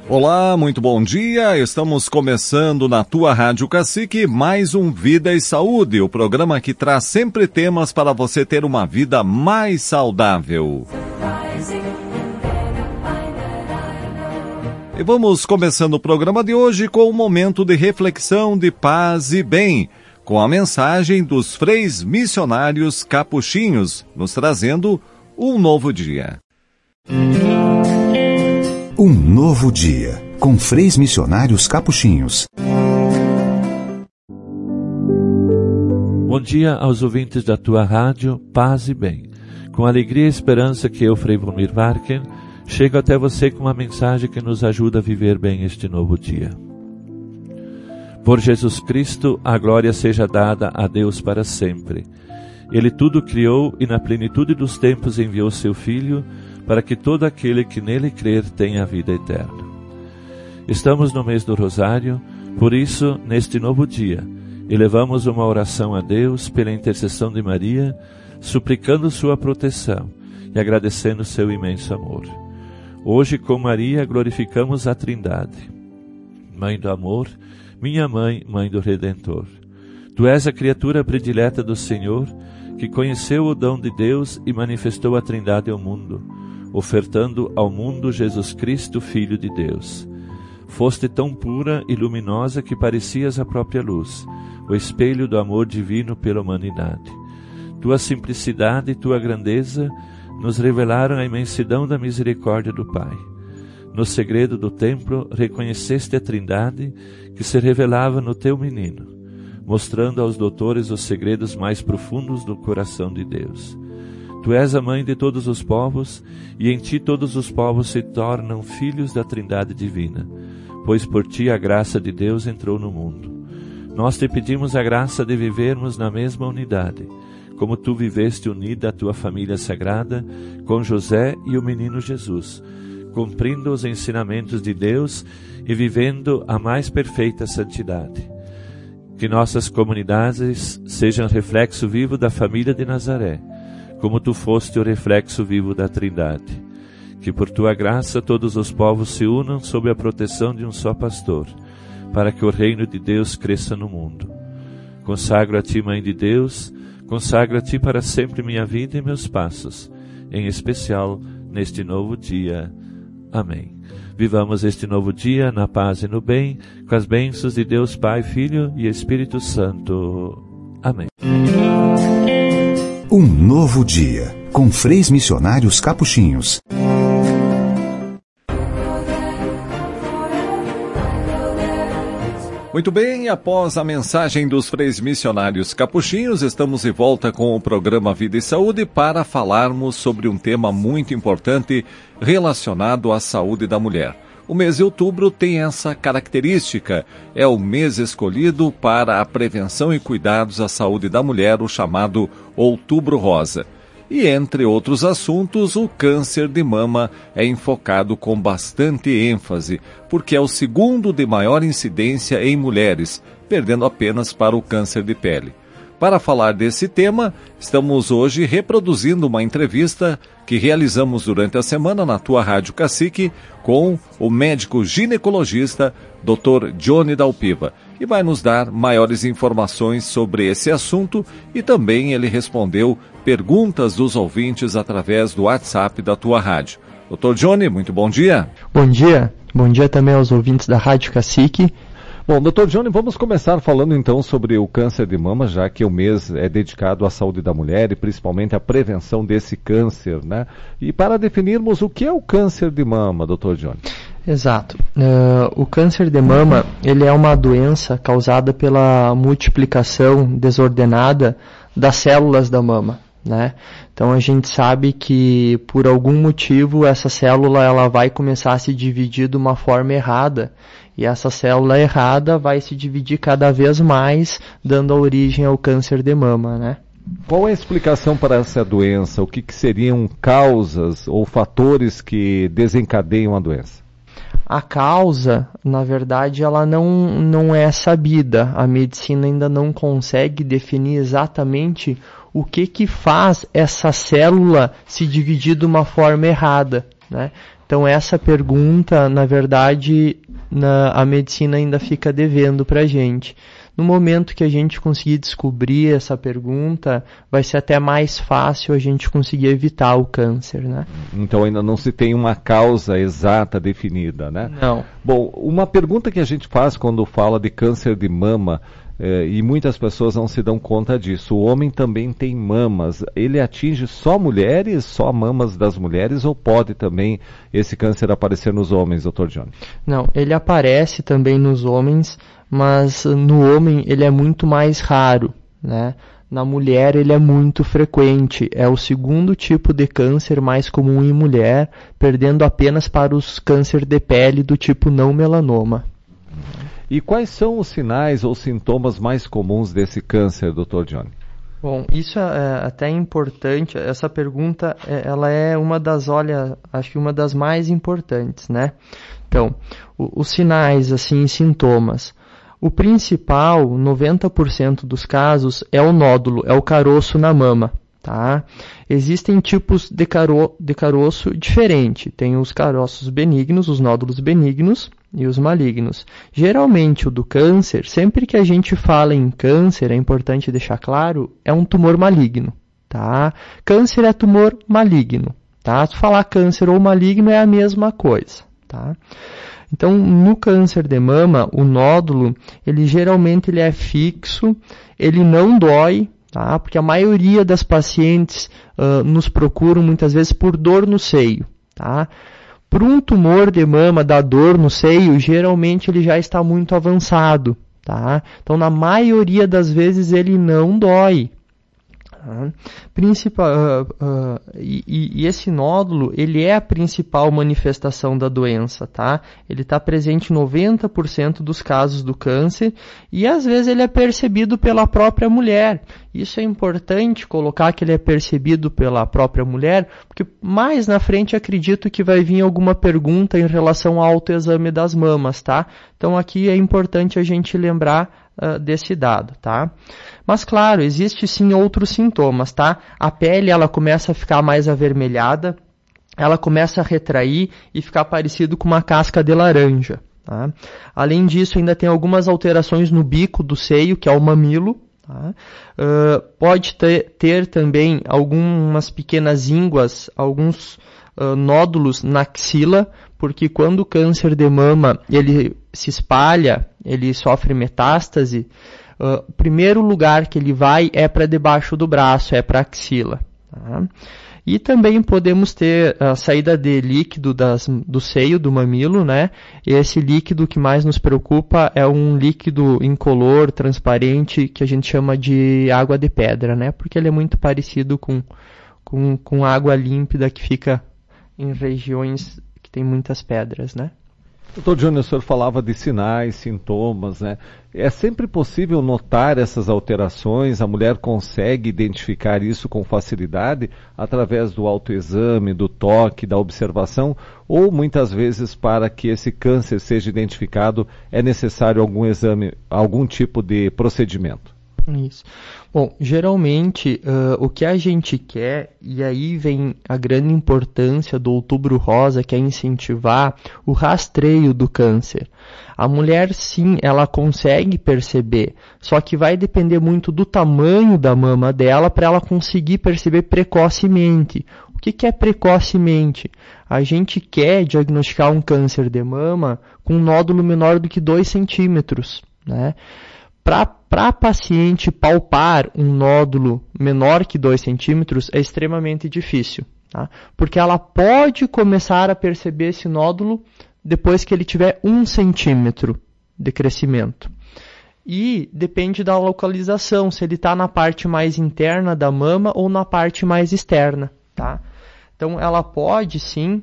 Olá, muito bom dia. Estamos começando na tua Rádio Cacique mais um Vida e Saúde, o programa que traz sempre temas para você ter uma vida mais saudável. E vamos começando o programa de hoje com um momento de reflexão de paz e bem, com a mensagem dos freis missionários capuchinhos, nos trazendo um novo dia. Um novo dia, com freis missionários capuchinhos. Bom dia aos ouvintes da tua rádio Paz e Bem. Com alegria e esperança que eu, Frei Valmir Varken, chego até você com uma mensagem que nos ajuda a viver bem este novo dia. Por Jesus Cristo, a glória seja dada a Deus para sempre. Ele tudo criou e na plenitude dos tempos enviou seu Filho, para que todo aquele que nele crer tenha a vida eterna. Estamos no mês do Rosário, por isso, neste novo dia, elevamos uma oração a Deus pela intercessão de Maria, suplicando sua proteção e agradecendo seu imenso amor. Hoje, com Maria, glorificamos a Trindade. Mãe do amor, minha mãe, mãe do Redentor. Tu és a criatura predileta do Senhor, que conheceu o dom de Deus e manifestou a Trindade ao mundo, ofertando ao mundo Jesus Cristo, Filho de Deus. Foste tão pura e luminosa que parecias a própria luz, o espelho do amor divino pela humanidade. Tua simplicidade e tua grandeza nos revelaram a imensidão da misericórdia do Pai. No segredo do templo, reconheceste a Trindade que se revelava no teu menino, mostrando aos doutores os segredos mais profundos do coração de Deus. Tu és a mãe de todos os povos, e em ti todos os povos se tornam filhos da Trindade divina, pois por ti a graça de Deus entrou no mundo. Nós te pedimos a graça de vivermos na mesma unidade, como tu viveste unida à tua família sagrada, com José e o menino Jesus, cumprindo os ensinamentos de Deus e vivendo a mais perfeita santidade. Que nossas comunidades sejam reflexo vivo da família de Nazaré, como tu foste o reflexo vivo da Trindade. Que por tua graça todos os povos se unam sob a proteção de um só pastor, para que o reino de Deus cresça no mundo. Consagro a ti, Mãe de Deus, consagro a ti para sempre minha vida e meus passos, em especial neste novo dia. Amém. Vivamos este novo dia na paz e no bem, com as bênçãos de Deus Pai, Filho e Espírito Santo. Amém. Um novo dia, com freis missionários capuchinhos. Muito bem, após a mensagem dos freis missionários capuchinhos, estamos de volta com o programa Vida e Saúde para falarmos sobre um tema muito importante relacionado à saúde da mulher. O mês de outubro tem essa característica, é o mês escolhido para a prevenção e cuidados à saúde da mulher, o chamado Outubro Rosa. E entre outros assuntos, o câncer de mama é enfocado com bastante ênfase, porque é o segundo de maior incidência em mulheres, perdendo apenas para o câncer de pele. Para falar desse tema, estamos hoje reproduzindo uma entrevista que realizamos durante a semana na tua Rádio Cacique com o médico ginecologista Dr. Johnny Dalpiva, e vai nos dar maiores informações sobre esse assunto, e também ele respondeu perguntas dos ouvintes através do WhatsApp da tua rádio. Dr. Johnny, muito bom dia. Bom dia também aos ouvintes da Rádio Cacique. Bom, Dr. Johnny, vamos começar falando então sobre o câncer de mama, já que o mês é dedicado à saúde da mulher e principalmente à prevenção desse câncer, né? E para definirmos o que é o câncer de mama, Dr. Johnny. Exato. O câncer de mama, ele é uma doença causada pela multiplicação desordenada das células da mama, né? Então a gente sabe que por algum motivo essa célula ela vai começar a se dividir de uma forma errada, e essa célula errada vai se dividir cada vez mais, dando origem ao câncer de mama, né? Qual é a explicação para essa doença? O que seriam causas ou fatores que desencadeiam a doença? A causa, na verdade, ela não é sabida. A medicina ainda não consegue definir exatamente o que faz essa célula se dividir de uma forma errada, né? Então essa pergunta, na verdade, a medicina ainda fica devendo para a gente. No momento que a gente conseguir descobrir essa pergunta, vai ser até mais fácil a gente conseguir evitar o câncer, né? Então ainda não se tem uma causa exata definida, né? Não. Bom, uma pergunta que a gente faz quando fala de câncer de mama, e muitas pessoas não se dão conta disso, o homem também tem mamas. Ele atinge só mulheres, só mamas das mulheres, ou pode também esse câncer aparecer nos homens, Dr. Johnny? Não, ele aparece também nos homens, mas no homem ele é muito mais raro, né? Na mulher ele é muito frequente, é o segundo tipo de câncer mais comum em mulher, perdendo apenas para os câncer de pele do tipo não melanoma. E quais são os sinais ou sintomas mais comuns desse câncer, Dr. Johnny? Bom, isso é até importante, essa pergunta ela é uma das, acho que uma das mais importantes, né? Então, os sinais, assim, sintomas. O principal, 90% dos casos, é o nódulo, é o caroço na mama, tá? Existem tipos de caroço diferente. Tem os caroços benignos, os nódulos benignos e os malignos. Geralmente o do câncer, sempre que a gente fala em câncer, é importante deixar claro, é um tumor maligno, tá? Câncer é tumor maligno, tá? Se falar câncer ou maligno é a mesma coisa, tá? Então, no câncer de mama, o nódulo, ele geralmente ele é fixo, ele não dói, tá? Porque a maioria das pacientes nos procuram muitas vezes por dor no seio, tá? Para um tumor de mama dar dor no seio, geralmente ele já está muito avançado, tá? Então, na maioria das vezes ele não dói. E esse nódulo, ele é a principal manifestação da doença, tá? Ele está presente em 90% dos casos do câncer e às vezes ele é percebido pela própria mulher. Isso é importante colocar que ele é percebido pela própria mulher, porque mais na frente acredito que vai vir alguma pergunta em relação ao autoexame das mamas, tá? Então aqui é importante a gente lembrar desse dado, tá? Mas claro, existe sim outros sintomas, tá? A pele ela começa a ficar mais avermelhada, ela começa a retrair e ficar parecido com uma casca de laranja, tá? Além disso, ainda tem algumas alterações no bico do seio, que é o mamilo, tá? Pode ter também algumas pequenas ínguas, alguns nódulos na axila, porque quando o câncer de mama ele se espalha, ele sofre metástase, o primeiro lugar que ele vai é para debaixo do braço, é para a axila. Tá? E também podemos ter a saída de líquido do seio, do mamilo, né? E esse líquido que mais nos preocupa é um líquido incolor, transparente, que a gente chama de água de pedra, né? Porque ele é muito parecido com água límpida que fica em regiões que tem muitas pedras, né? Doutor Johnny, o senhor falava de sinais, sintomas, né? É sempre possível notar essas alterações? A mulher consegue identificar isso com facilidade através do autoexame, do toque, da observação? Ou muitas vezes para que esse câncer seja identificado é necessário algum exame, algum tipo de procedimento? Isso. Bom, geralmente o que a gente quer, e aí vem a grande importância do Outubro Rosa, que é incentivar o rastreio do câncer. A mulher, sim, ela consegue perceber, só que vai depender muito do tamanho da mama dela para ela conseguir perceber precocemente. O que é precocemente? A gente quer diagnosticar um câncer de mama com um nódulo menor do que 2 centímetros, né? Para a paciente palpar um nódulo menor que 2 centímetros é extremamente difícil, tá? Porque ela pode começar a perceber esse nódulo depois que ele tiver 1 centímetro de crescimento. E depende da localização, se ele está na parte mais interna da mama ou na parte mais externa, tá? Então ela pode sim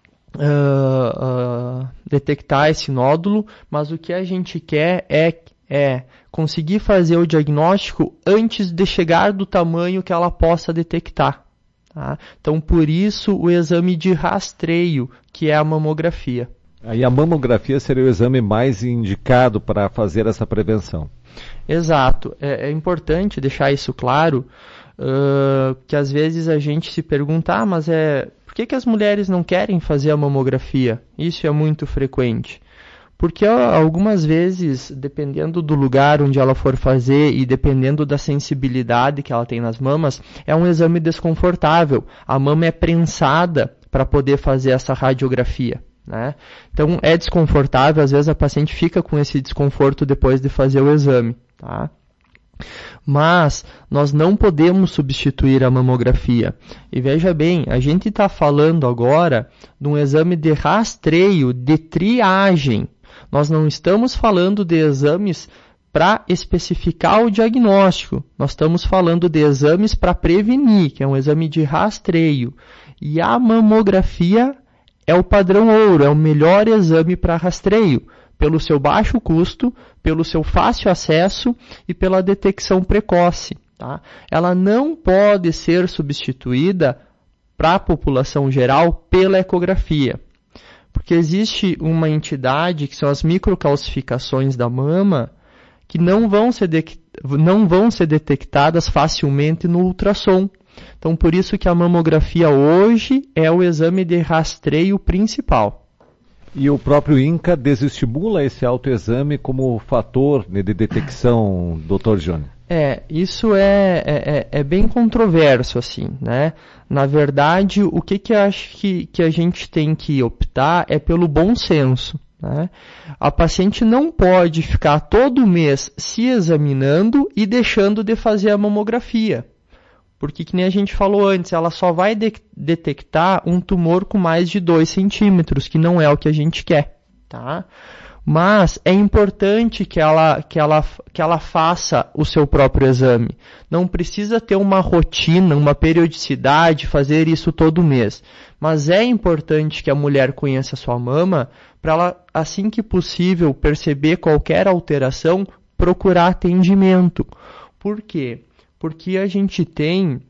detectar esse nódulo, mas o que a gente quer é conseguir fazer o diagnóstico antes de chegar do tamanho que ela possa detectar. Tá? Então, por isso, o exame de rastreio, que é a mamografia. Aí a mamografia seria o exame mais indicado para fazer essa prevenção. Exato. É importante deixar isso claro, que às vezes a gente se pergunta, mas Por que as mulheres não querem fazer a mamografia? Isso é muito frequente. Porque algumas vezes, dependendo do lugar onde ela for fazer e dependendo da sensibilidade que ela tem nas mamas, é um exame desconfortável. A mama é prensada para poder fazer essa radiografia, né? Então é desconfortável, às vezes a paciente fica com esse desconforto depois de fazer o exame, tá? Mas nós não podemos substituir a mamografia. E veja bem, a gente está falando agora de um exame de rastreio, de triagem. Nós não estamos falando de exames para especificar o diagnóstico. Nós estamos falando de exames para prevenir, que é um exame de rastreio. E a mamografia é o padrão ouro, é o melhor exame para rastreio, pelo seu baixo custo, pelo seu fácil acesso e pela detecção precoce, tá? Ela não pode ser substituída para a população geral pela ecografia. Porque existe uma entidade, que são as microcalcificações da mama, que não vão ser detectadas facilmente no ultrassom. Então, por isso que a mamografia hoje é o exame de rastreio principal. E o próprio INCA desestimula esse autoexame como fator de detecção, Dr. Johnny? Isso é bem controverso, assim, né? Na verdade, o que eu acho que a gente tem que optar é pelo bom senso, né? A paciente não pode ficar todo mês se examinando e deixando de fazer a mamografia. Porque, que nem a gente falou antes, ela só vai detectar um tumor com mais de 2 centímetros, que não é o que a gente quer, tá? Mas é importante que ela faça o seu próprio exame. Não precisa ter uma rotina, uma periodicidade, fazer isso todo mês. Mas é importante que a mulher conheça a sua mama para ela, assim que possível, perceber qualquer alteração, procurar atendimento. Por quê? Porque a gente tem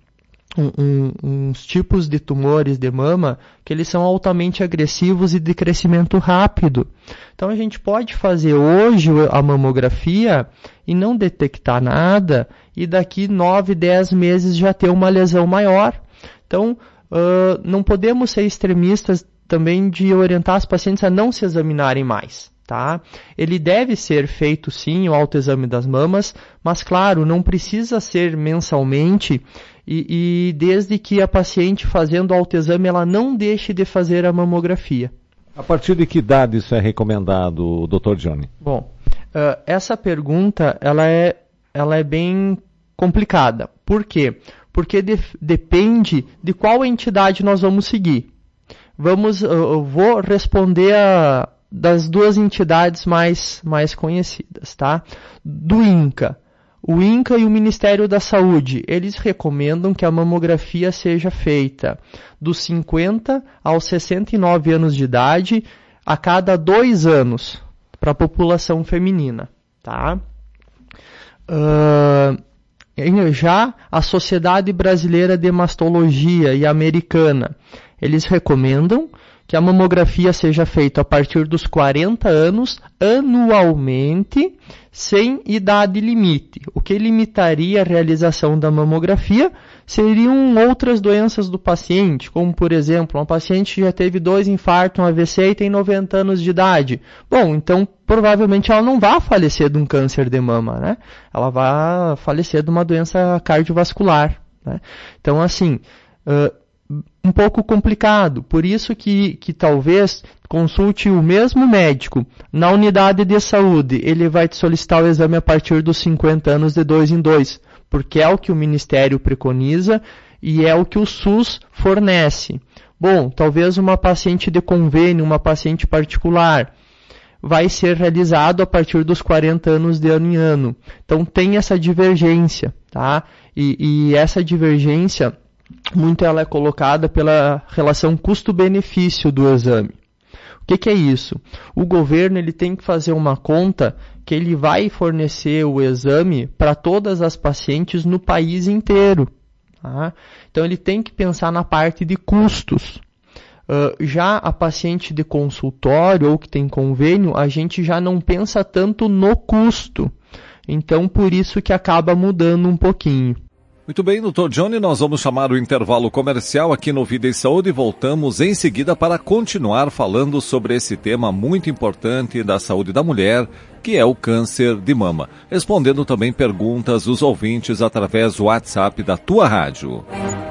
uns tipos de tumores de mama que eles são altamente agressivos e de crescimento rápido. Então a gente pode fazer hoje a mamografia e não detectar nada e daqui 9, 10 meses já ter uma lesão maior. Então não podemos ser extremistas também de orientar as pacientes a não se examinarem mais. Tá? Ele deve ser feito sim, o autoexame das mamas, mas claro, não precisa ser mensalmente e desde que a paciente fazendo o autoexame ela não deixe de fazer a mamografia. A partir de que idade isso é recomendado, Dr. Johnny? Bom, essa pergunta ela é bem complicada. Por quê? Porque depende de qual entidade nós vamos seguir. Eu vou responder das duas entidades mais conhecidas, tá? Do INCA. O INCA e o Ministério da Saúde, eles recomendam que a mamografia seja feita dos 50 aos 69 anos de idade a cada 2 anos para a população feminina, tá? Já a Sociedade Brasileira de Mastologia e a Americana, eles recomendam que a mamografia seja feita a partir dos 40 anos, anualmente, sem idade limite. O que limitaria a realização da mamografia seriam outras doenças do paciente, como, por exemplo, uma paciente que já teve 2 infartos, um AVC e tem 90 anos de idade. Bom, então, provavelmente ela não vai falecer de um câncer de mama, né? Ela vai falecer de uma doença cardiovascular, né? Então, assim, um pouco complicado, por isso que talvez consulte o mesmo médico na unidade de saúde, ele vai te solicitar o exame a partir dos 50 anos de 2 em 2, porque é o que o Ministério preconiza e é o que o SUS fornece. Bom, talvez uma paciente de convênio, uma paciente particular, vai ser realizado a partir dos 40 anos de ano em ano. Então tem essa divergência, tá? E essa divergência muito ela é colocada pela relação custo-benefício do exame. O que é isso? O governo ele tem que fazer uma conta que ele vai fornecer o exame para todas as pacientes no país inteiro. Tá? Então ele tem que pensar na parte de custos. Já a paciente de consultório ou que tem convênio, a gente já não pensa tanto no custo. Então por isso que acaba mudando um pouquinho. Muito bem, doutor Johnny, nós vamos chamar o intervalo comercial aqui no Vida e Saúde e voltamos em seguida para continuar falando sobre esse tema muito importante da saúde da mulher, que é o câncer de mama. Respondendo também perguntas dos ouvintes através do WhatsApp da tua rádio.